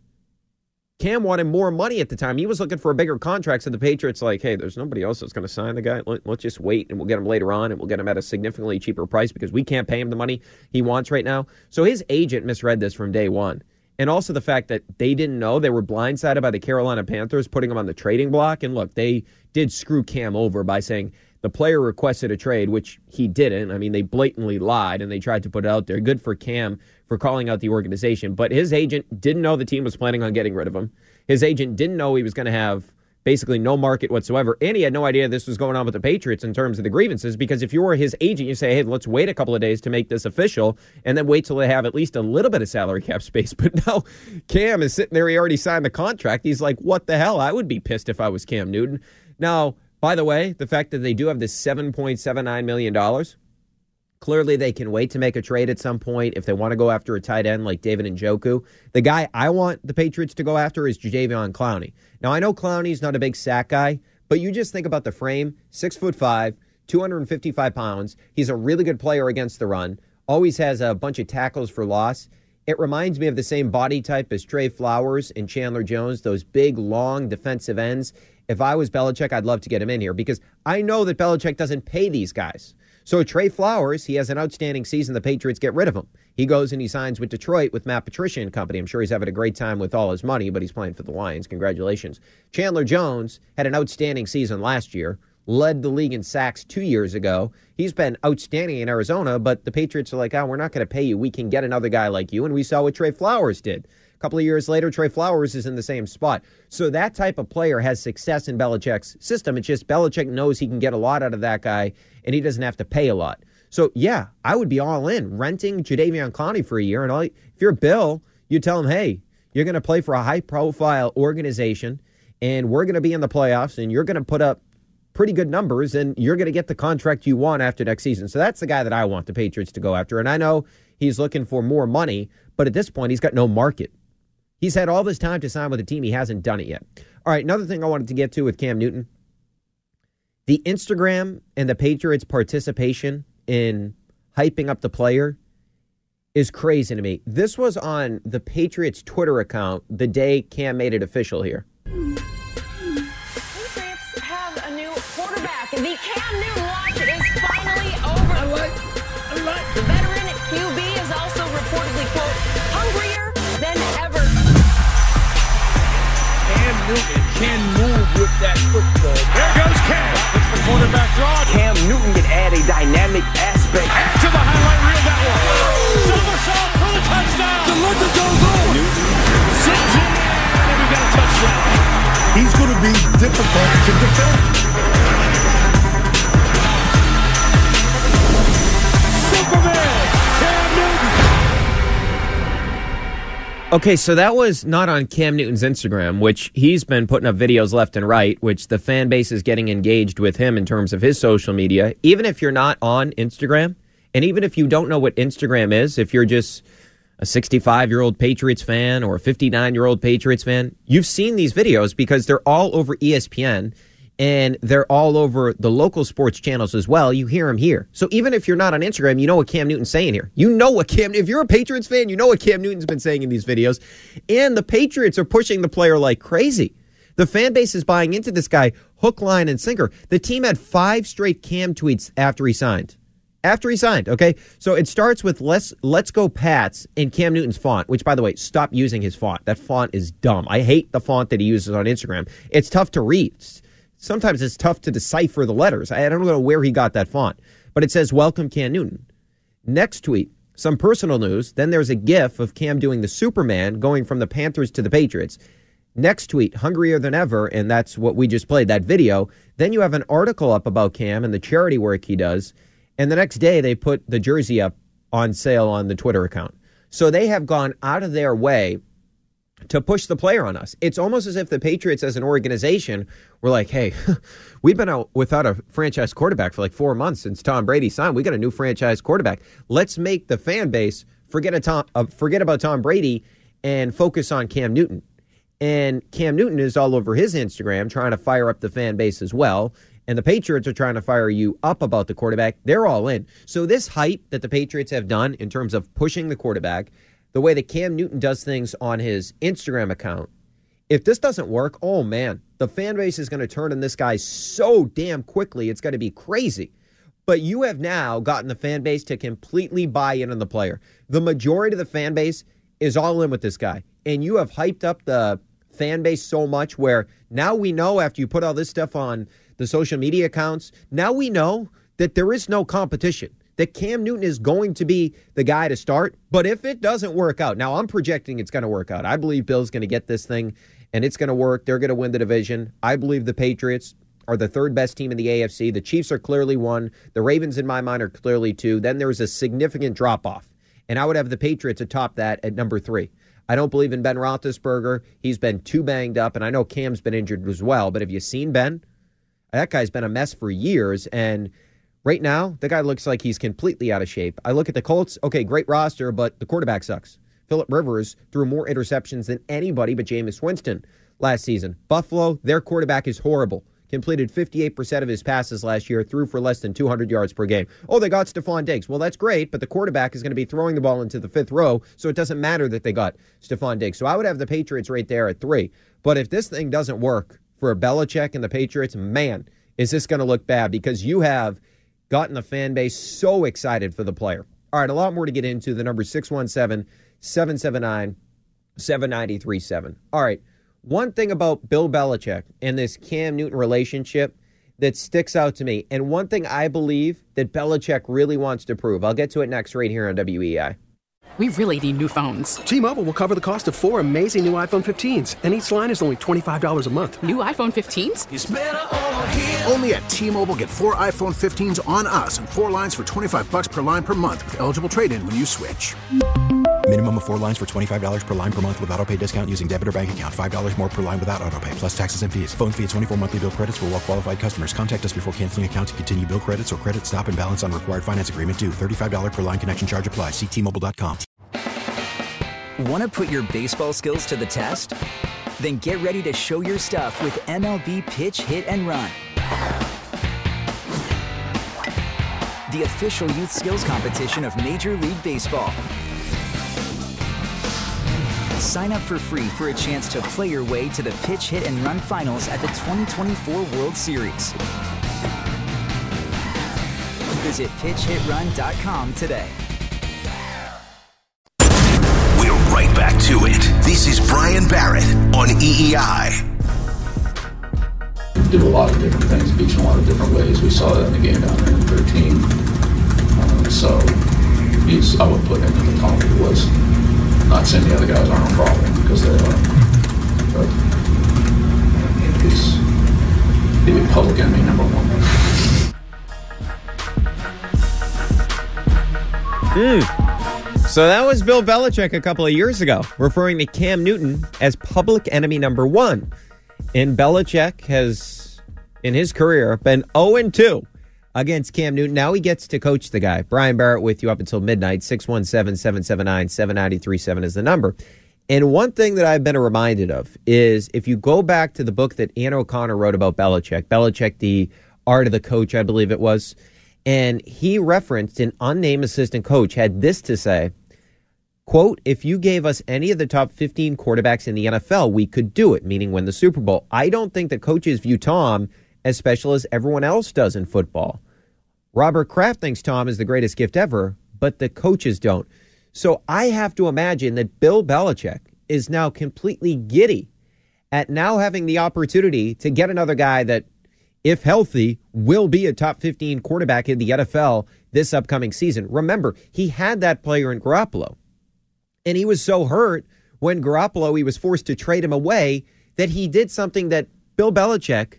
Cam wanted more money at the time. He was looking for a bigger contract, so the Patriots like, hey, there's nobody else that's going to sign the guy. Let, let's just wait, and we'll get him later on, and we'll get him at a significantly cheaper price because we can't pay him the money he wants right now. So his agent misread this from day one. And also the fact that they didn't know, they were blindsided by the Carolina Panthers putting him on the trading block. And look, they did screw Cam over by saying the player requested a trade, which he didn't. I mean, they blatantly lied, and they tried to put it out there. Good for Cam for calling out the organization. But his agent didn't know the team was planning on getting rid of him. His agent didn't know he was going to have basically no market whatsoever. And he had no idea this was going on with the Patriots in terms of the grievances, because if you were his agent, you say, hey, let's wait a couple of days to make this official and then wait till they have at least a little bit of salary cap space. But now Cam is sitting there. He already signed the contract. He's like, what the hell? I would be pissed if I was Cam Newton. Now, by the way, the fact that they do have this seven point seven nine million dollars, clearly they can wait to make a trade at some point if they want to go after a tight end like David Njoku. The guy I want the Patriots to go after is Jadeveon Clowney. Now, I know Clowney's not a big sack guy, but you just think about the frame, six foot five, two hundred fifty-five pounds. He's a really good player against the run, always has a bunch of tackles for loss. It reminds me of the same body type as Trey Flowers and Chandler Jones, those big, long defensive ends. If I was Belichick, I'd love to get him in here because I know that Belichick doesn't pay these guys. So Trey Flowers, he has an outstanding season. The Patriots get rid of him. He goes and he signs with Detroit with Matt Patricia and company. I'm sure he's having a great time with all his money, but he's playing for the Lions. Congratulations. Chandler Jones had an outstanding season last year. led the league in sacks two years ago. He's been outstanding in Arizona, but the Patriots are like, oh, we're not going to pay you. We can get another guy like you. And we saw what Trey Flowers did. A couple of years later, Trey Flowers is in the same spot. So that type of player has success in Belichick's system. It's just Belichick knows he can get a lot out of that guy, and he doesn't have to pay a lot. So, yeah, I would be all in. Renting Jadeveon Clowney for a year, and all, if you're Bill, you tell him, hey, you're going to play for a high-profile organization, and we're going to be in the playoffs, and you're going to put up pretty good numbers, and you're going to get the contract you want after next season. So that's the guy that I want the Patriots to go after. And I know he's looking for more money, but at this point, he's got no market. He's had all this time to sign with a team. He hasn't done it yet. All right, another thing I wanted to get to with Cam Newton. The Instagram and the Patriots' participation in hyping up the player is crazy to me. This was on the Patriots' Twitter account the day Cam made it official here. Patriots have a new quarterback. The Cam Newton watch is finally over. I like, I like. The veteran at Q B is also reportedly, quote, hungrier than ever. Cam Newton can move with that football. There goes Cam. It's the quarterback draw. Cam Newton can add a dynamic aspect. To the highlight reel, that one. Somersault for the touchdown. The legend goes on. Newton sits in, and we got a touchdown. He's going to be difficult to defend. Superman, Cam Newton. Okay, so that was not on Cam Newton's Instagram, which he's been putting up videos left and right, which the fan base is getting engaged with him in terms of his social media. Even if you're not on Instagram, and even if you don't know what Instagram is, if you're just a sixty-five-year-old Patriots fan or a fifty-nine-year-old Patriots fan, you've seen these videos because they're all over E S P N and they're all over the local sports channels as well. You hear them here. So even if you're not on Instagram, you know what Cam Newton's saying here. You know what Cam, if you're a Patriots fan, you know what Cam Newton's been saying in these videos. And the Patriots are pushing the player like crazy. The fan base is buying into this guy hook, line, and sinker. The team had five straight Cam tweets after he signed. After he signed, okay? So it starts with let's let's go Pats in Cam Newton's font, which, by the way, stop using his font. That font is dumb. I hate the font that he uses on Instagram. It's tough to read. Sometimes it's tough to decipher the letters. I don't know where he got that font. But it says, welcome Cam Newton. Next tweet, some personal news. Then there's a gif of Cam doing the Superman going from the Panthers to the Patriots. Next tweet, hungrier than ever, and that's what we just played, that video. Then you have an article up about Cam and the charity work he does. And the next day, they put the jersey up on sale on the Twitter account. So they have gone out of their way to push the player on us. It's almost as if the Patriots as an organization were like, hey, we've been out without a franchise quarterback for like four months since Tom Brady signed. We got a new franchise quarterback. Let's make the fan base forget, a Tom, uh, forget about Tom Brady and focus on Cam Newton. And Cam Newton is all over his Instagram trying to fire up the fan base as well. And the Patriots are trying to fire you up about the quarterback. They're all in. So this hype that the Patriots have done in terms of pushing the quarterback, the way that Cam Newton does things on his Instagram account, if this doesn't work, oh, man, the fan base is going to turn on this guy so damn quickly. It's going to be crazy. But you have now gotten the fan base to completely buy in on the player. The majority of the fan base is all in with this guy. And you have hyped up the fan base so much where now we know after you put all this stuff on the social media accounts, now we know that there is no competition, that Cam Newton is going to be the guy to start. But if it doesn't work out, now I'm projecting it's going to work out. I believe Bill's going to get this thing, and it's going to work. They're going to win the division. I believe the Patriots are the third best team in the A F C. The Chiefs are clearly one. The Ravens, in my mind, are clearly two. Then there's a significant drop-off, and I would have the Patriots atop that at number three. I don't believe in Ben Roethlisberger. He's been too banged up, and I know Cam's been injured as well, but have you seen Ben? That guy's been a mess for years, and right now, the guy looks like he's completely out of shape. I look at the Colts, okay, great roster, but the quarterback sucks. Phillip Rivers threw more interceptions than anybody but Jameis Winston last season. Buffalo, their quarterback is horrible. Completed fifty-eight percent of his passes last year, threw for less than two hundred yards per game. Oh, they got Stephon Diggs. Well, that's great, but the quarterback is going to be throwing the ball into the fifth row, so it doesn't matter that they got Stephon Diggs. So I would have the Patriots right there at three. But if this thing doesn't work for Belichick and the Patriots, man, is this going to look bad because you have gotten the fan base so excited for the player. All right, a lot more to get into. The number six one seven, seven seven nine, seven nine three seven. All right, one thing about Bill Belichick and this Cam Newton relationship, that sticks out to me, and one thing I believe that Belichick really wants to prove. I'll get to it next right here on W E I. We really need new phones. T-Mobile will cover the cost of four amazing new iPhone fifteens, and each line is only twenty-five dollars a month. New iPhone fifteens? It's better over here. Only at T-Mobile, get four iPhone fifteens on us and four lines for twenty-five bucks per line per month with eligible trade-in when you switch. Minimum of four lines for twenty-five dollars per line per month with auto pay discount using debit or bank account. five dollars more per line without auto pay, plus taxes and fees. Phone fee at twenty-four monthly bill credits for well-qualified customers. Contact us before canceling account to continue bill credits or credit stop and balance on required finance agreement due. thirty-five dollars per line connection charge applies. See T Mobile dot com. Want to put your baseball skills to the test? Then get ready to show your stuff with M L B Pitch, Hit, and Run. The official youth skills competition of Major League Baseball. Sign up for free for a chance to play your way to the Pitch, Hit, and Run finals at the twenty twenty-four World Series. Visit pitch hit run dot com today. We're right back to it. This is Brian Barrett on E E I. Do a lot of different things, beach in a lot of different ways. We saw that in the game down there in thirteen. Um, so he's, I would put him at the top of the list. Not saying the other guys aren't a problem, because they are. But he's the public enemy number one. Mm. So that was Bill Belichick a couple of years ago, referring to Cam Newton as public enemy number one. And Belichick has, in his career, been oh and two against Cam Newton. Now he gets to coach the guy. Brian Barrett with you up until midnight. six one seven, seven seven nine, seven nine three seven is the number. And one thing that I've been reminded of is if you go back to the book that Ann O'Connor wrote about Belichick, Belichick, the Art of the Coach, I believe it was, and he referenced an unnamed assistant coach had this to say, quote, if you gave us any of the top fifteen quarterbacks in the N F L, we could do it, meaning win the Super Bowl. I don't think that coaches view Tom as special as everyone else does in football. Robert Kraft thinks Tom is the greatest gift ever, but the coaches don't. So I have to imagine that Bill Belichick is now completely giddy at now having the opportunity to get another guy that, if healthy, will be a top fifteen quarterback in the N F L this upcoming season. Remember, he had that player in Garoppolo. And he was so hurt when Garoppolo, he was forced to trade him away, that he did something that Bill Belichick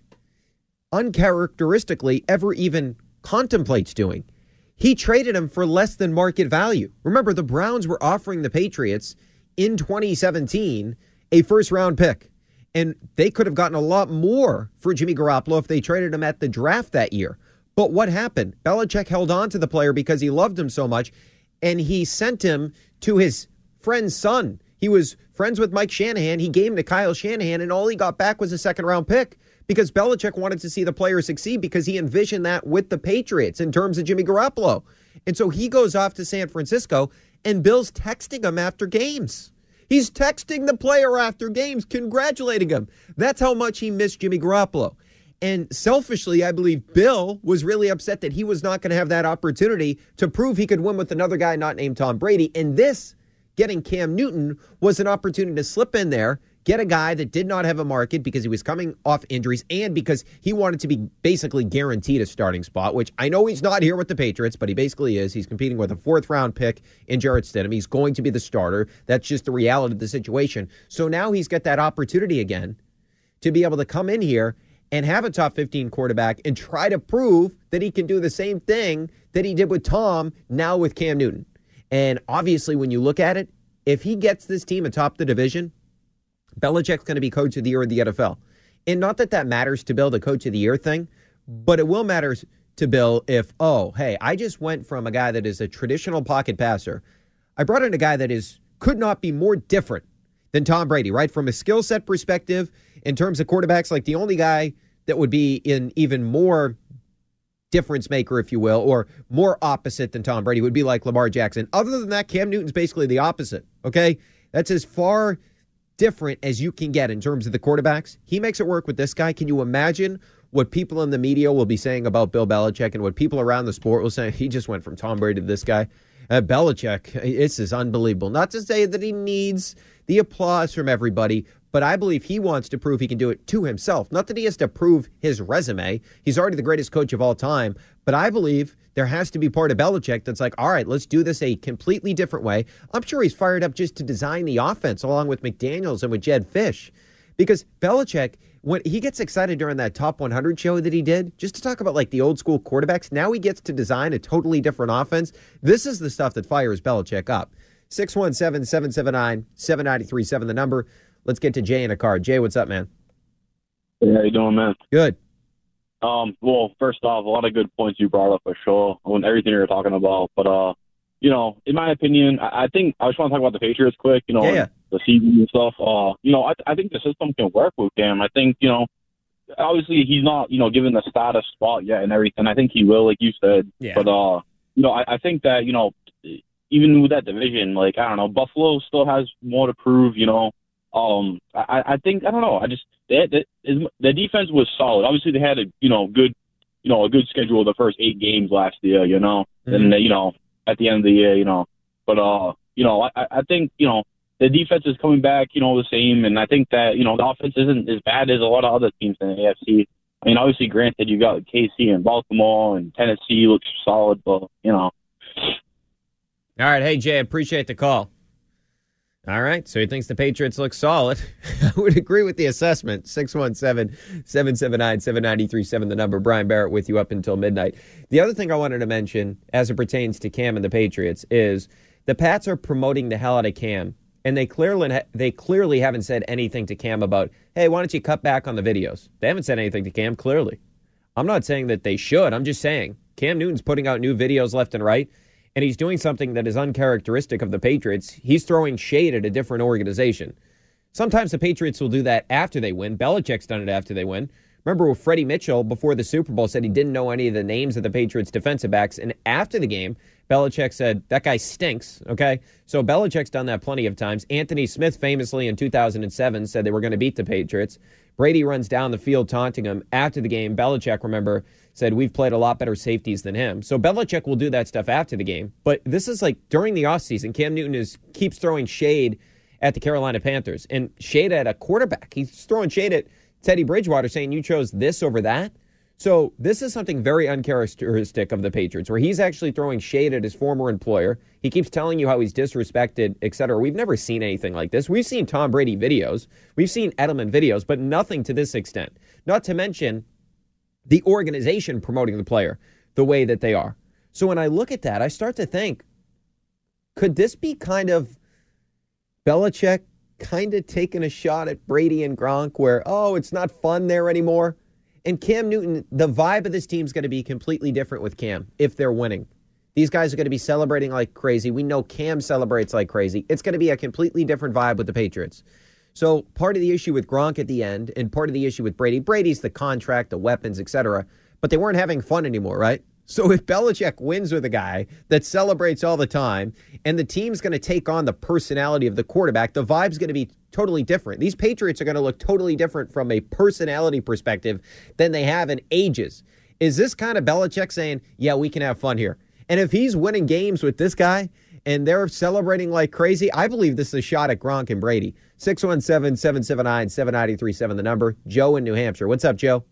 uncharacteristically ever even contemplates doing. He traded him for less than market value. Remember, the Browns were offering the Patriots in twenty seventeen a first-round pick. And they could have gotten a lot more for Jimmy Garoppolo if they traded him at the draft that year. But what happened? Belichick held on to the player because he loved him so much, and he sent him to his friend's son. He was friends with Mike Shanahan. He gave him to Kyle Shanahan, and all he got back was a second-round pick because Belichick wanted to see the player succeed because he envisioned that with the Patriots in terms of Jimmy Garoppolo. And so he goes off to San Francisco, and Bill's texting him after games. He's texting the player after games, congratulating him. That's how much he missed Jimmy Garoppolo. And selfishly, I believe Bill was really upset that he was not going to have that opportunity to prove he could win with another guy not named Tom Brady. And this, getting Cam Newton, was an opportunity to slip in there, get a guy that did not have a market because he was coming off injuries and because he wanted to be basically guaranteed a starting spot, which I know he's not here with the Patriots, but he basically is. He's competing with a fourth-round pick in Jarrett Stidham. He's going to be the starter. That's just the reality of the situation. So now he's got that opportunity again to be able to come in here and have a top fifteen quarterback and try to prove that he can do the same thing that he did with Tom, now with Cam Newton. And obviously, when you look at it, if he gets this team atop the division, Belichick's going to be coach of the year of the N F L. And not that that matters to Bill, the coach of the year thing, but it will matter to Bill if, oh, hey, I just went from a guy that is a traditional pocket passer. I brought in a guy that is could not be more different than Tom Brady, right? From a skill set perspective, in terms of quarterbacks, like the only guy that would be in even more difference maker, if you will, or more opposite than Tom Brady would be like Lamar Jackson. Other than that, Cam Newton's basically the opposite, okay? That's as far different as you can get in terms of the quarterbacks. He makes it work with this guy. Can you imagine what people in the media will be saying about Bill Belichick and what people around the sport will say? He just went from Tom Brady to this guy. Uh, Belichick, this is unbelievable. Not to say that he needs the applause from everybody, but I believe he wants to prove he can do it to himself. Not that he has to prove his resume. He's already the greatest coach of all time. But I believe there has to be part of Belichick that's like, all right, let's do this a completely different way. I'm sure he's fired up just to design the offense along with McDaniels and with Jed Fish. Because Belichick, when he gets excited during that top one hundred show that he did, just to talk about like the old school quarterbacks, now he gets to design a totally different offense. This is the stuff that fires Belichick up. six one seven, seven seven nine, seven nine three seven, the number. Let's get to Jay in a car. Jay, what's up, man? Hey, how you doing, man? Good. Um, well, first off, a lot of good points you brought up for sure on everything you were talking about. But, uh, you know, in my opinion, I, I think I just want to talk about the Patriots quick, you know, yeah, yeah. the season and stuff. Uh, you know, I, I think the system can work with Cam. I think, you know, obviously he's not, you know, given the status spot yet and everything. I think he will, like you said. Yeah. But, uh, you know, I, I think that, you know, even with that division, like, I don't know, Buffalo still has more to prove, you know. Um, I, I think, I don't know, I just, they, they, their defense was solid. Obviously, they had a, you know, good, you know, a good schedule the first eight games last year, you know, mm-hmm. and, you know, at the end of the year, you know, but, uh, you know, I, I think, you know, the defense is coming back, you know, the same, and I think that, you know, the offense isn't as bad as a lot of other teams in the A F C. I mean, obviously, granted, you got K C and Baltimore and Tennessee looks solid, but, you know. All right. Hey, Jay, appreciate the call. All right. So he thinks the Patriots look solid. I would agree with the assessment. six one seven, seven seven nine, seven nine three seven, the number. Brian Barrett with you up until midnight. The other thing I wanted to mention as it pertains to Cam and the Patriots is the Pats are promoting the hell out of Cam. And they clearly they clearly haven't said anything to Cam about, hey, why don't you cut back on the videos? They haven't said anything to Cam, clearly. I'm not saying that they should. I'm just saying Cam Newton's putting out new videos left and right, and he's doing something that is uncharacteristic of the Patriots. He's throwing shade at a different organization. Sometimes the Patriots will do that after they win. Belichick's done it after they win. Remember when Freddie Mitchell, before the Super Bowl, said he didn't know any of the names of the Patriots defensive backs, and after the game, Belichick said, that guy stinks, okay? So Belichick's done that plenty of times. Anthony Smith famously in two thousand seven said they were going to beat the Patriots. Brady runs down the field taunting him. After the game, Belichick, remember, said we've played a lot better safeties than him. So Belichick will do that stuff after the game. But this is like during the offseason, Cam Newton is keeps throwing shade at the Carolina Panthers and shade at a quarterback. He's throwing shade at Teddy Bridgewater saying you chose this over that. So this is something very uncharacteristic of the Patriots, where he's actually throwing shade at his former employer. He keeps telling you how he's disrespected, et cetera. We've never seen anything like this. We've seen Tom Brady videos. We've seen Edelman videos, but nothing to this extent. Not to mention the organization promoting the player the way that they are. So when I look at that, I start to think, could this be kind of Belichick kind of taking a shot at Brady and Gronk where, oh, it's not fun there anymore? And Cam Newton, the vibe of this team is going to be completely different with Cam if they're winning. These guys are going to be celebrating like crazy. We know Cam celebrates like crazy. It's going to be a completely different vibe with the Patriots. So part of the issue with Gronk at the end and part of the issue with Brady, Brady's the contract, the weapons, et cetera, but they weren't having fun anymore, right? So if Belichick wins with a guy that celebrates all the time and the team's going to take on the personality of the quarterback, the vibe's going to be totally different. These Patriots are going to look totally different from a personality perspective than they have in ages. Is this kind of Belichick saying, yeah, we can have fun here? And if he's winning games with this guy and they're celebrating like crazy, I believe this is a shot at Gronk and Brady. six one seven, seven seven nine, seven nine three seven, the number. Joe in New Hampshire. What's up, Joe?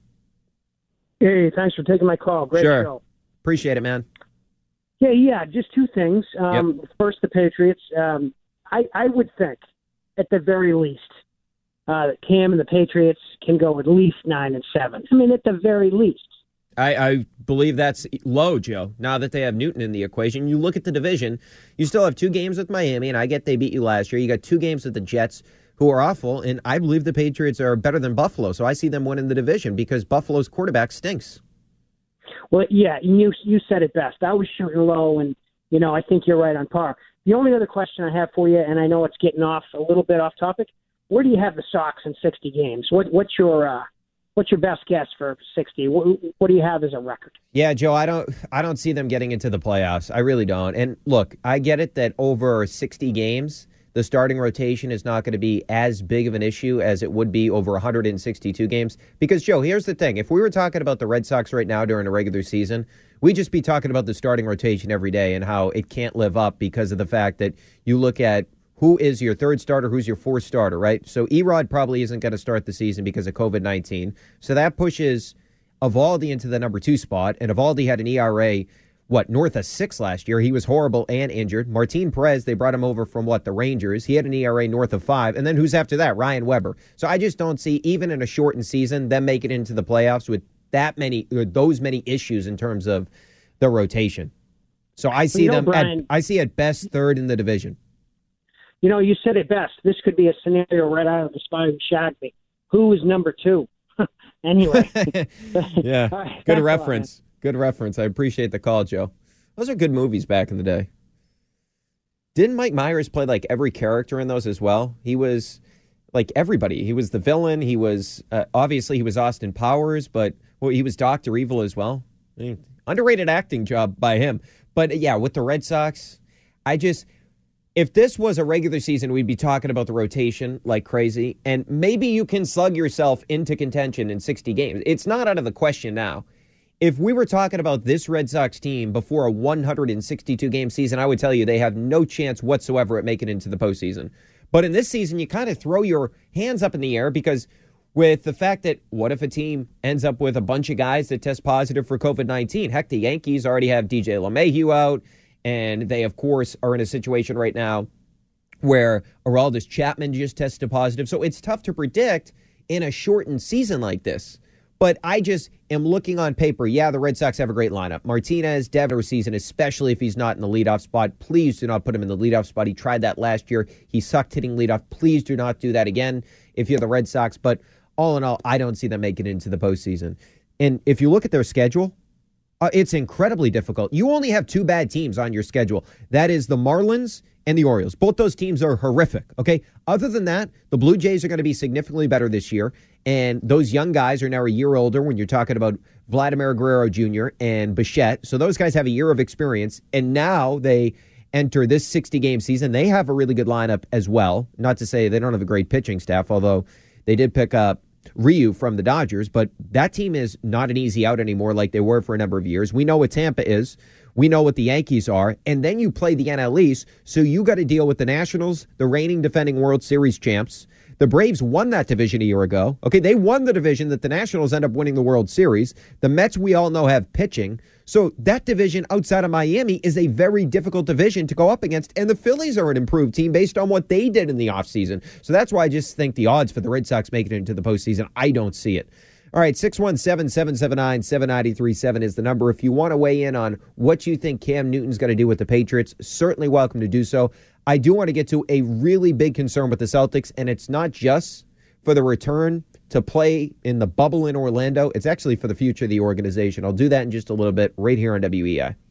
Hey, thanks for taking my call. Great sure. show. Appreciate it, man. Yeah, yeah, just two things. Um, yep. First, the Patriots. Um, I, I would think, at the very least, uh, that Cam and the Patriots can go at least nine and seven. I mean, at the very least. I, I believe that's low, Joe. Now that they have Newton in the equation, you look at the division, you still have two games with Miami, and I get they beat you last year. You got two games with the Jets, who are awful, and I believe the Patriots are better than Buffalo, so I see them winning the division because Buffalo's quarterback stinks. Well, yeah, you you said it best. I was shooting low, and, you know, I think you're right on par. The only other question I have for you, and I know it's getting off a little bit off topic, where do you have the Sox in sixty games? What, what's your uh, what's your best guess for sixty? What, what do you have as a record? Yeah, Joe, I don't I don't see them getting into the playoffs. I really don't. And look, I get it that over sixty games, the starting rotation is not going to be as big of an issue as it would be over one hundred sixty-two games. Because, Joe, here's the thing. If we were talking about the Red Sox right now during a regular season, we'd just be talking about the starting rotation every day and how it can't live up because of the fact that you look at who is your third starter, who's your fourth starter, right? So Erod probably isn't going to start the season because of covid nineteen. So that pushes Eovaldi into the number two spot, and Eovaldi had an E R A, what, north of six last year. He was horrible and injured. Martin Perez, they brought him over from, what, the Rangers. He had an E R A north of five. And then who's after that? Ryan Weber. So I just don't see, even in a shortened season, them making it into the playoffs with that many, or those many issues in terms of the rotation. So I see well, you know, them, Brian, at, I see at best third in the division. You know, you said it best. This could be a scenario right out of The Spy Who Shagged Me. Who is number two? Anyway. Yeah, right, good reference. Good reference. I appreciate the call, Joe. Those are good movies back in the day. Didn't Mike Myers play like every character in those as well? He was like everybody. He was the villain. He was, uh, obviously, he was Austin Powers, but well, he was Doctor Evil as well. I mean, underrated acting job by him. But yeah, with the Red Sox, I just, if this was a regular season, we'd be talking about the rotation like crazy. And maybe you can slug yourself into contention in sixty games. It's not out of the question now. If we were talking about this Red Sox team before a one hundred sixty-two game season, I would tell you they have no chance whatsoever at making it into the postseason. But in this season, you kind of throw your hands up in the air because with the fact that what if a team ends up with a bunch of guys that test positive for covid nineteen? Heck, the Yankees already have D J LeMahieu out, and they, of course, are in a situation right now where Aroldis Chapman just tested positive. So it's tough to predict in a shortened season like this. But I just am looking on paper. Yeah, the Red Sox have a great lineup. Martinez, Devers season, especially if he's not in the leadoff spot. Please do not put him in the leadoff spot. He tried that last year. He sucked hitting leadoff. Please do not do that again if you're the Red Sox. But all in all, I don't see them making it into the postseason. And if you look at their schedule, uh, it's incredibly difficult. You only have two bad teams on your schedule. That is the Marlins and the Orioles. Both those teams are horrific, okay? Other than that, the Blue Jays are going to be significantly better this year, and those young guys are now a year older when you're talking about Vladimir Guerrero Junior and Bichette. So those guys have a year of experience, and now they enter this sixty-game season. They have a really good lineup as well. Not to say they don't have a great pitching staff, although they did pick up Ryu from the Dodgers, but that team is not an easy out anymore like they were for a number of years. We know what Tampa is. We know what the Yankees are. And then you play the N L East, so you got to deal with the Nationals, the reigning defending World Series champs. The Braves won that division a year ago. Okay, they won the division that the Nationals end up winning the World Series. The Mets, we all know, have pitching. So that division outside of Miami is a very difficult division to go up against. And the Phillies are an improved team based on what they did in the offseason. So that's why I just think the odds for the Red Sox making it into the postseason, I don't see it. All right, six one seven, seven seven nine, seven nine three seven is the number. If you want to weigh in on what you think Cam Newton's going to do with the Patriots, certainly welcome to do so. I do want to get to a really big concern with the Celtics, and it's not just for the return to play in the bubble in Orlando. It's actually for the future of the organization. I'll do that in just a little bit right here on W E I.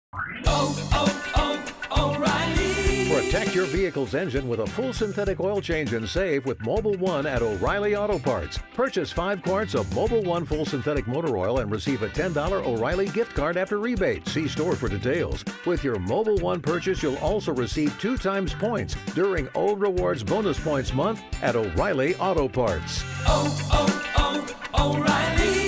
Oh, oh, oh, O'Reilly. Protect your vehicle's engine with a full synthetic oil change and save with Mobil one at O'Reilly Auto Parts. Purchase five quarts of Mobil one full synthetic motor oil and receive a ten dollars O'Reilly gift card after rebate. See store for details. With your Mobil one purchase, you'll also receive two times points during O Rewards Bonus Points Month at O'Reilly Auto Parts. Oh, oh, oh, O'Reilly.